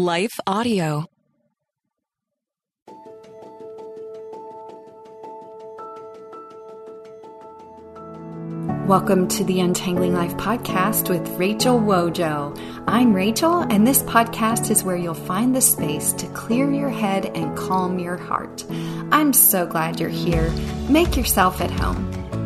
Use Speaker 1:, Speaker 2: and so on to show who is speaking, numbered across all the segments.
Speaker 1: Life Audio.
Speaker 2: Welcome to the Untangling Life podcast with Rachel Wojo. I'm Rachel, and this podcast is where you'll find the space to clear your head and calm your heart. I'm so glad you're here. Make yourself at home.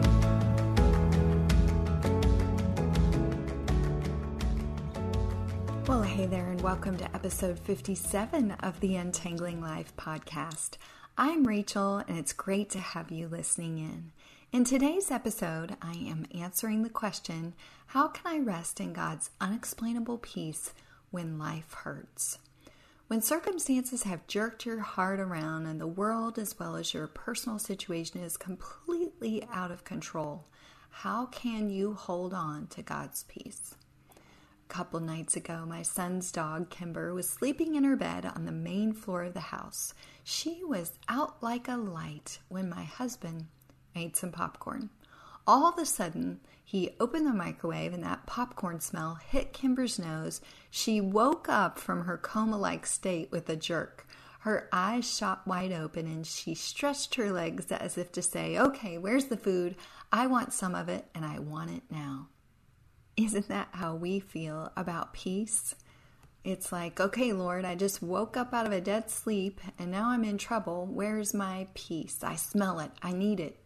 Speaker 2: Well, hey there, and welcome to episode 57 of the Untangling Life podcast. I'm Rachel, and it's great to have you listening in. In today's episode, I am answering the question, how can I rest in God's unexplainable peace when life hurts? When circumstances have jerked your heart around and the world as well as your personal situation is completely out of control, how can you hold on to God's peace? A couple nights ago, my son's dog, Kimber, was sleeping in her bed on the main floor of the house. She was out like a light when my husband made some popcorn. All of a sudden, he opened the microwave and that popcorn smell hit Kimber's nose. She woke up from her coma-like state with a jerk. Her eyes shot wide open and she stretched her legs as if to say, okay, where's the food? I want some of it and I want it now. Isn't that how we feel about peace? It's like, okay, Lord, I just woke up out of a dead sleep and now I'm in trouble. Where's my peace? I smell it. I need it.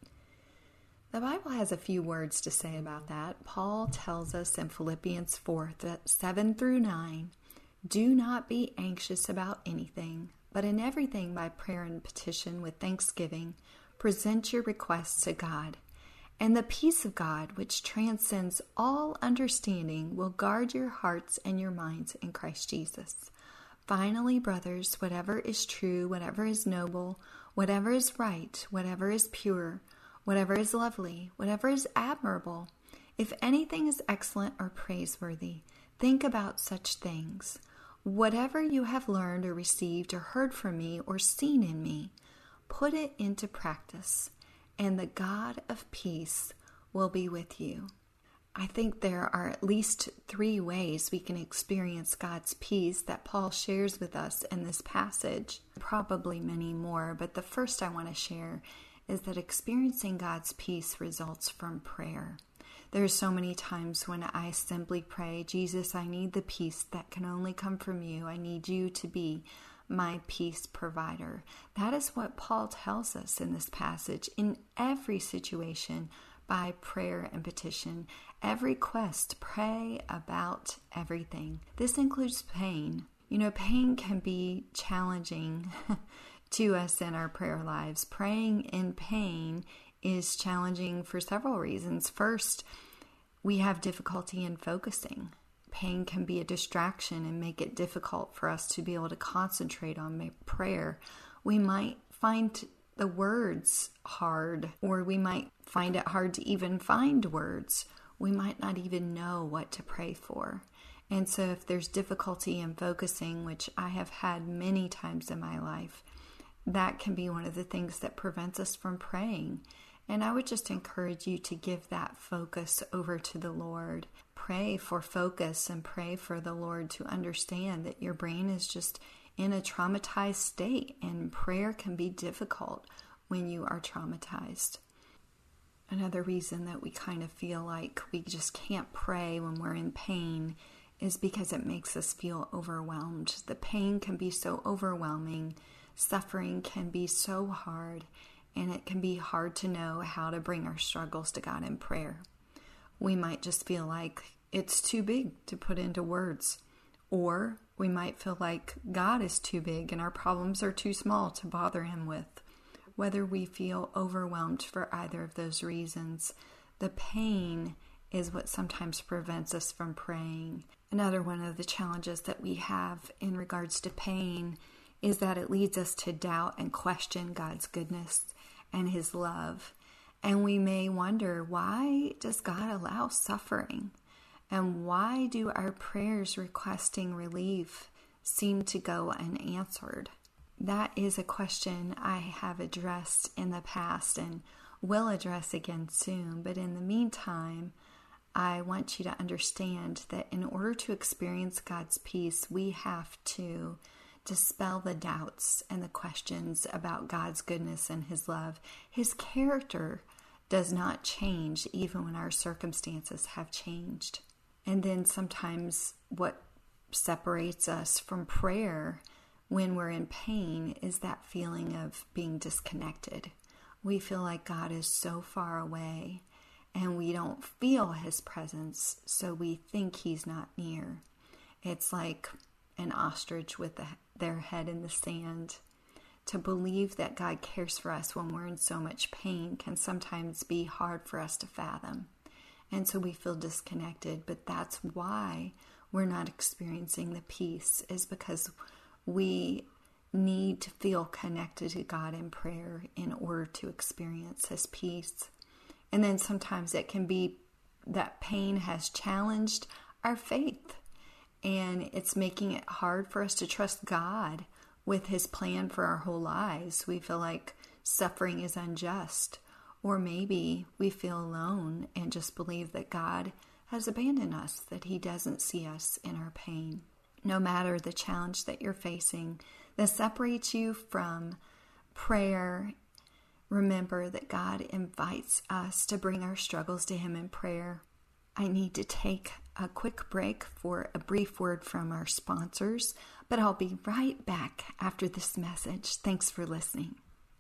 Speaker 2: The Bible has a few words to say about that. Paul tells us in Philippians 4, 7 through 9, do not be anxious about anything, but in everything by prayer and petition with thanksgiving, present your requests to God. And the peace of God, which transcends all understanding, will guard your hearts and your minds in Christ Jesus. Finally, brothers, whatever is true, whatever is noble, whatever is right, whatever is pure, whatever is lovely, whatever is admirable, if anything is excellent or praiseworthy, think about such things. Whatever you have learned or received or heard from me or seen in me, put it into practice, and the God of peace will be with you. I think there are at least 3 ways we can experience God's peace that Paul shares with us in this passage. Probably many more, but the first I want to share is that experiencing God's peace results from prayer. There are so many times when I simply pray, Jesus, I need the peace that can only come from you. I need you to be my peace provider. That is what Paul tells us in this passage. In every situation, by prayer and petition, every quest, pray about everything. This includes pain. You know, pain can be challenging to us in our prayer lives. Praying in pain is challenging for several reasons. First, we have difficulty in focusing. Pain can be a distraction and make it difficult for us to be able to concentrate on prayer. We might find the words hard, or we might find it hard to even find words. We might not even know what to pray for. And so if there's difficulty in focusing, which I have had many times in my life, that can be one of the things that prevents us from praying. And I would just encourage you to give that focus over to the Lord. Pray for focus and pray for the Lord to understand that your brain is just in a traumatized state, and prayer can be difficult when you are traumatized. Another reason that we kind of feel like we just can't pray when we're in pain is because it makes us feel overwhelmed. The pain can be so overwhelming. Suffering can be so hard, and it can be hard to know how to bring our struggles to God in prayer. We might just feel like it's too big to put into words, or we might feel like God is too big and our problems are too small to bother Him with. Whether we feel overwhelmed for either of those reasons, the pain is what sometimes prevents us from praying. Another one of the challenges that we have in regards to pain is that it leads us to doubt and question God's goodness and His love. And we may wonder, why does God allow suffering? And why do our prayers requesting relief seem to go unanswered? That is a question I have addressed in the past and will address again soon. But in the meantime, I want you to understand that in order to experience God's peace, we have to dispel the doubts and the questions about God's goodness and His love. His character does not change even when our circumstances have changed. And then sometimes what separates us from prayer when we're in pain is that feeling of being disconnected. We feel like God is so far away and we don't feel His presence, so we think He's not near. It's like an ostrich with their head in the sand. To believe that God cares for us when we're in so much pain can sometimes be hard for us to fathom. And so we feel disconnected, but that's why we're not experiencing the peace, is because we need to feel connected to God in prayer in order to experience His peace. And then sometimes it can be that pain has challenged our faith, and it's making it hard for us to trust God with His plan for our whole lives. We feel like suffering is unjust, or maybe we feel alone and just believe that God has abandoned us, that He doesn't see us in our pain. No matter the challenge that you're facing that separates you from prayer, remember that God invites us to bring our struggles to Him in prayer. I need to take a quick break for a brief word from our sponsors, but I'll be right back after this message. Thanks for listening.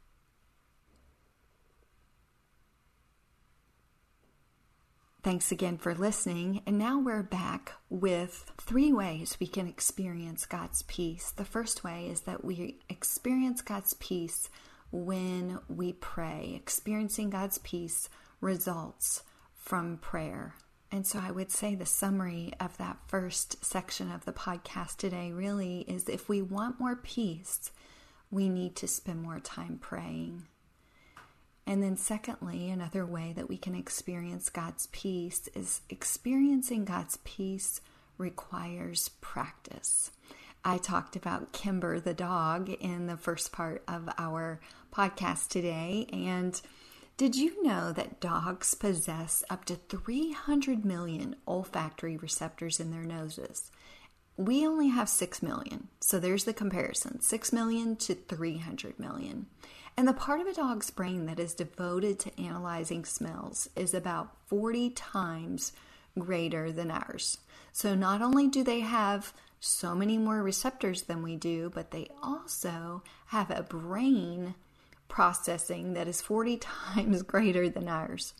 Speaker 2: Thanks again for listening. And now we're back with 3 ways we can experience God's peace. The first way is that we experience God's peace when we pray. Experiencing God's peace results from prayer. And so I would say the summary of that first section of the podcast today really is, if we want more peace, we need to spend more time praying. And then secondly, another way that we can experience God's peace is experiencing God's peace requires practice. I talked about Kimber the dog in the first part of our podcast today. And did you know that dogs possess up to 300 million olfactory receptors in their noses? We only have 6 million. So there's the comparison, 6 million to 300 million. And the part of a dog's brain that is devoted to analyzing smells is about 40 times greater than ours. So not only do they have so many more receptors than we do, but they also have a brain processing that is 40 times greater than ours.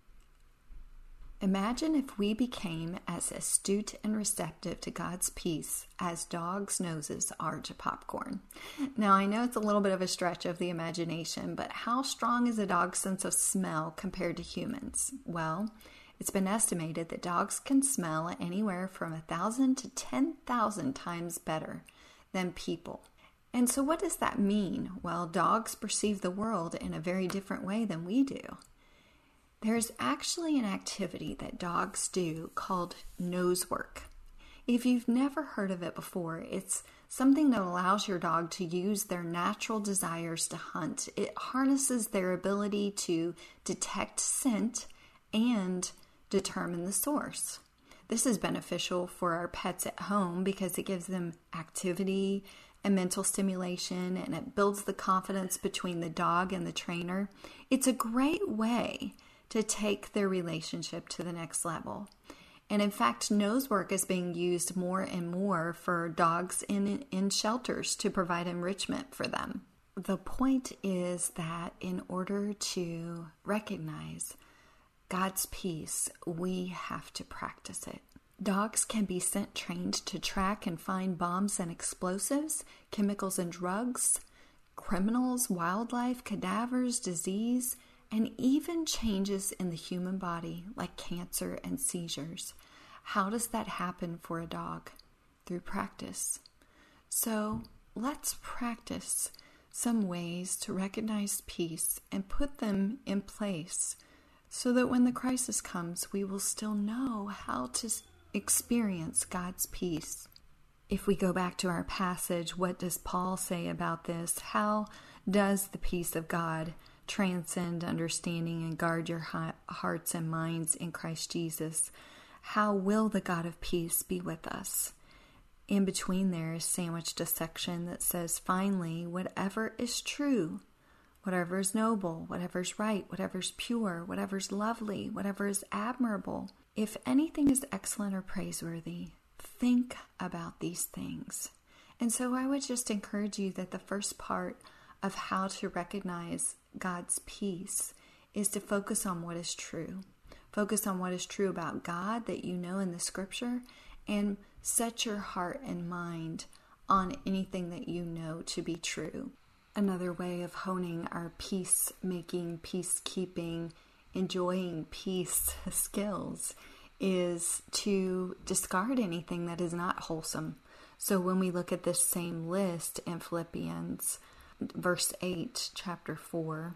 Speaker 2: Imagine if we became as astute and receptive to God's peace as dogs' noses are to popcorn. Now, I know it's a little bit of a stretch of the imagination, but how strong is a dog's sense of smell compared to humans? Well, it's been estimated that dogs can smell anywhere from 1,000 to 10,000 times better than people. And so what does that mean? Well, dogs perceive the world in a very different way than we do. There's actually an activity that dogs do called nose work. If you've never heard of it before, it's something that allows your dog to use their natural desires to hunt. It harnesses their ability to detect scent and determine the source. This is beneficial for our pets at home because it gives them activity and mental stimulation, and it builds the confidence between the dog and the trainer. It's a great way to take their relationship to the next level. And in fact, nose work is being used more and more for dogs in shelters to provide enrichment for them. The point is that in order to recognize God's peace, we have to practice it. Dogs can be scent trained to track and find bombs and explosives, chemicals and drugs, criminals, wildlife, cadavers, disease, and even changes in the human body like cancer and seizures. How does that happen for a dog? Through practice. So let's practice some ways to recognize peace and put them in place so that when the crisis comes, we will still know how to experience God's peace. If we go back to our passage, what does Paul say about this? How does the peace of God transcend understanding and guard your hearts and minds in Christ Jesus, how will the God of peace be with us? In between there is sandwiched a section that says, finally, whatever is true, whatever is noble, whatever is right, whatever is pure, whatever is lovely, whatever is admirable, if anything is excellent or praiseworthy, think about these things. And so I would just encourage you that the first part of how to recognize God's peace is to focus on what is true. Focus on what is true about God that you know in the scripture, and set your heart and mind on anything that you know to be true. Another way of honing our peacemaking, peacekeeping, enjoying peace skills is to discard anything that is not wholesome. So when we look at this same list in Philippians verse 8, chapter 4,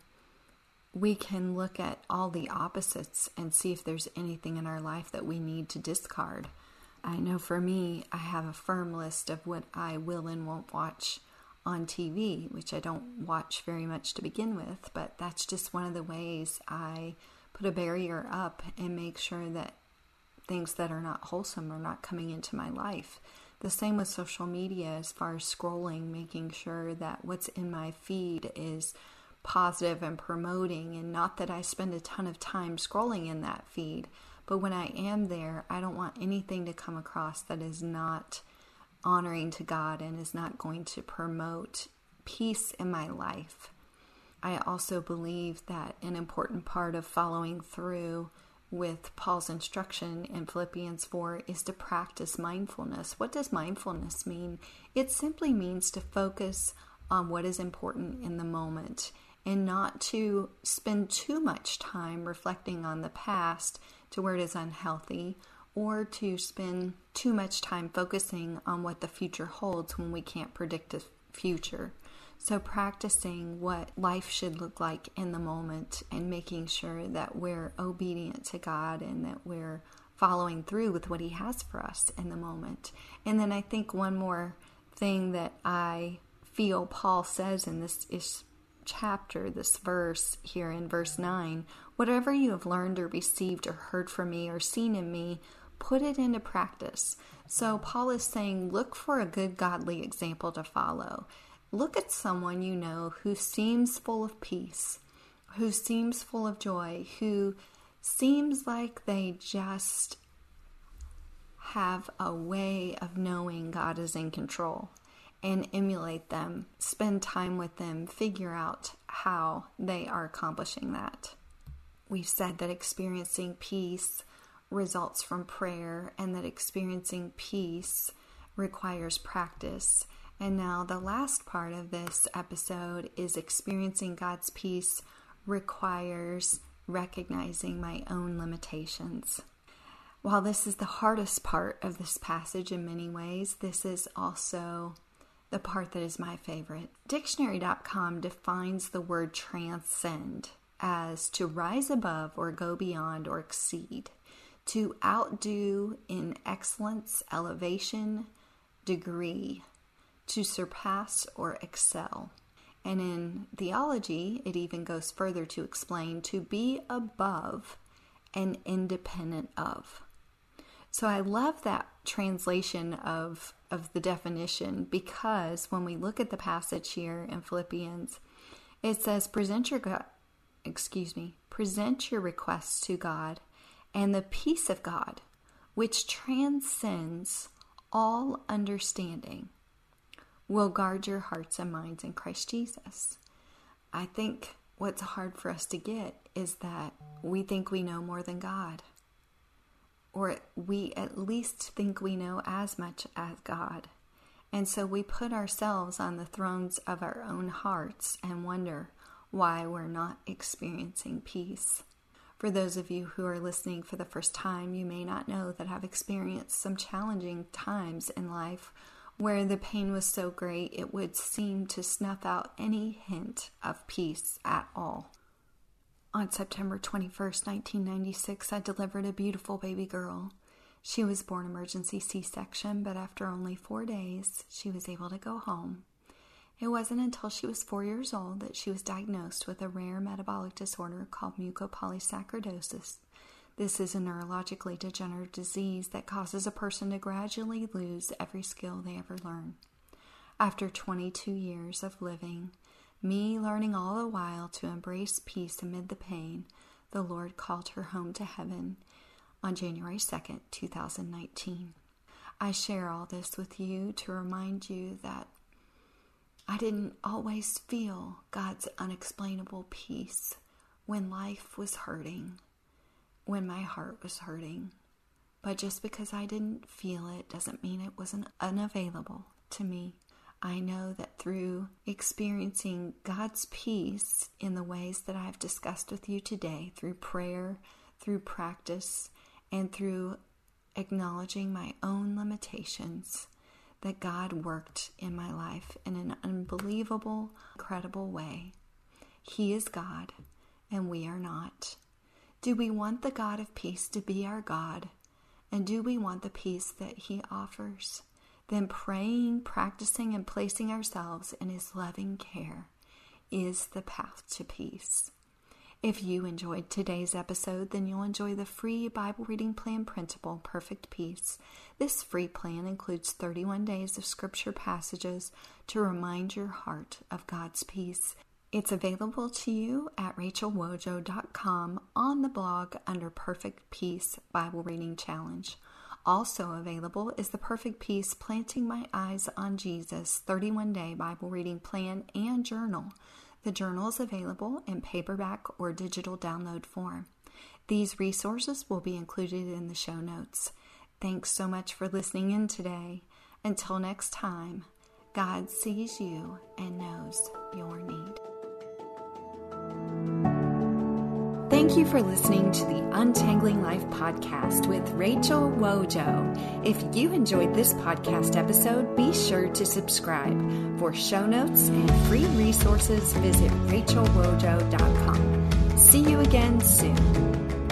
Speaker 2: we can look at all the opposites and see if there's anything in our life that we need to discard. I know for me, I have a firm list of what I will and won't watch on TV, which I don't watch very much to begin with, but that's just one of the ways I put a barrier up and make sure that things that are not wholesome are not coming into my life. The same with social media as far as scrolling, making sure that what's in my feed is positive and promoting, and not that I spend a ton of time scrolling in that feed, but when I am there, I don't want anything to come across that is not honoring to God and is not going to promote peace in my life. I also believe that an important part of following through with Paul's instruction in Philippians 4 is to practice mindfulness. What does mindfulness mean? It simply means to focus on what is important in the moment and not to spend too much time reflecting on the past to where it is unhealthy, or to spend too much time focusing on what the future holds when we can't predict the future. So practicing what life should look like in the moment and making sure that we're obedient to God and that we're following through with what He has for us in the moment. And then I think one more thing that I feel Paul says in this chapter, this verse here in verse 9, whatever you have learned or received or heard from me or seen in me, put it into practice. So Paul is saying, look for a good godly example to follow. Look at someone you know who seems full of peace, who seems full of joy, who seems like they just have a way of knowing God is in control, and emulate them, spend time with them, figure out how they are accomplishing that. We've said that experiencing peace results from prayer, and that experiencing peace requires practice. And now the last part of this episode is experiencing God's peace requires recognizing my own limitations. While this is the hardest part of this passage in many ways, this is also the part that is my favorite. Dictionary.com defines the word transcend as to rise above or go beyond or exceed, to outdo in excellence, elevation, degree, to surpass or excel. And in theology, it even goes further to explain to be above and independent of. So I love that translation of the definition, because when we look at the passage here in Philippians, it says, present your requests to God, and the peace of God, which transcends all understanding, will guard your hearts and minds in Christ Jesus. I think what's hard for us to get is that we think we know more than God, or we at least think we know as much as God. And so we put ourselves on the thrones of our own hearts and wonder why we're not experiencing peace. For those of you who are listening for the first time, you may not know that I've experienced some challenging times in life where the pain was so great it would seem to snuff out any hint of peace at all. On September 21st, 1996, I delivered a beautiful baby girl. She was born emergency C-section, but after only 4 days, she was able to go home. It wasn't until she was 4 years old that she was diagnosed with a rare metabolic disorder called mucopolysaccharidosis. This is a neurologically degenerative disease that causes a person to gradually lose every skill they ever learn. After 22 years of living, me learning all the while to embrace peace amid the pain, the Lord called her home to heaven on January 2nd, 2019. I share all this with you to remind you that I didn't always feel God's unexplainable peace when life was hurting, when my heart was hurting. But just because I didn't feel it doesn't mean it wasn't unavailable to me. I know that through experiencing God's peace in the ways that I've discussed with you today, through prayer, through practice, and through acknowledging my own limitations, that God worked in my life in an unbelievable, incredible way. He is God, and we are not. Do we want the God of peace to be our God? And do we want the peace that He offers? Then praying, practicing, and placing ourselves in His loving care is the path to peace. If you enjoyed today's episode, then you'll enjoy the free Bible reading plan printable, Perfect Peace. This free plan includes 31 days of scripture passages to remind your heart of God's peace. It's available to you at rachelwojo.com on the blog under Perfect Peace Bible Reading Challenge. Also available is the Perfect Peace Planting My Eyes on Jesus 31-day Bible reading plan and journal. The journal is available in paperback or digital download form. These resources will be included in the show notes. Thanks so much for listening in today. Until next time, God sees you and knows your need. Thank you for listening to the Untangling Life podcast with Rachel Wojo. If you enjoyed this podcast episode, be sure to subscribe. For show notes and free resources, visit rachelwojo.com. See you again soon.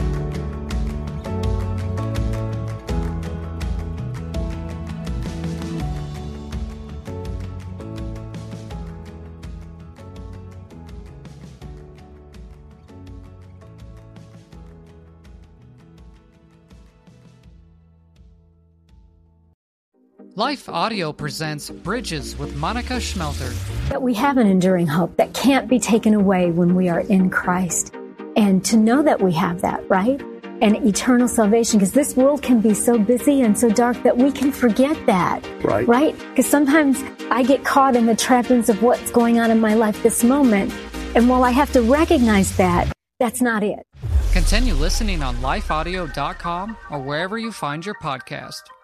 Speaker 1: Life Audio presents Bridges with Monica Schmelter.
Speaker 3: That we have an enduring hope that can't be taken away when we are in Christ. And to know that we have that, right? And eternal salvation, because this world can be so busy and so dark that we can forget that. Right? Because sometimes I get caught in the trappings of what's going on in my life this moment. And while I have to recognize that, that's not it.
Speaker 1: Continue listening on lifeaudio.com or wherever you find your podcast.